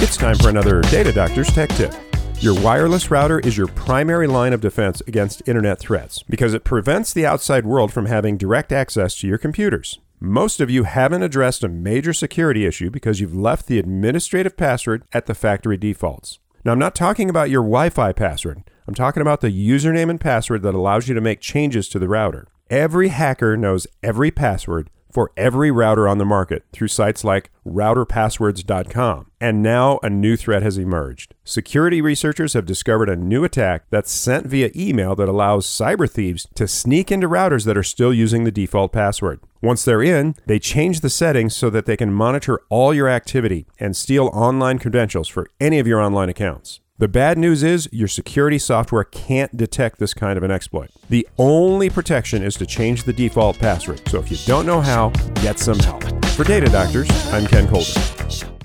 It's time for another Data Doctor's Tech Tip. Your wireless router is your primary line of defense against internet threats because it prevents the outside world from having direct access to your computers. Most of you haven't addressed a major security issue because you've left the administrative password at the factory defaults. Now, I'm not talking about your Wi-Fi password. I'm talking about the username and password that allows you to make changes to the router. Every hacker knows every password for every router on the market through sites like routerpasswords.com. And now a new threat has emerged. Security researchers have discovered a new attack that's sent via email that allows cyber thieves to sneak into routers that are still using the default password. Once they're in, they change the settings so that they can monitor all your activity and steal online credentials for any of your online accounts. The bad news is your security software can't detect this kind of an exploit. The only protection is to change the default password. So if you don't know how, get some help. For Data Doctors, I'm Ken Colder.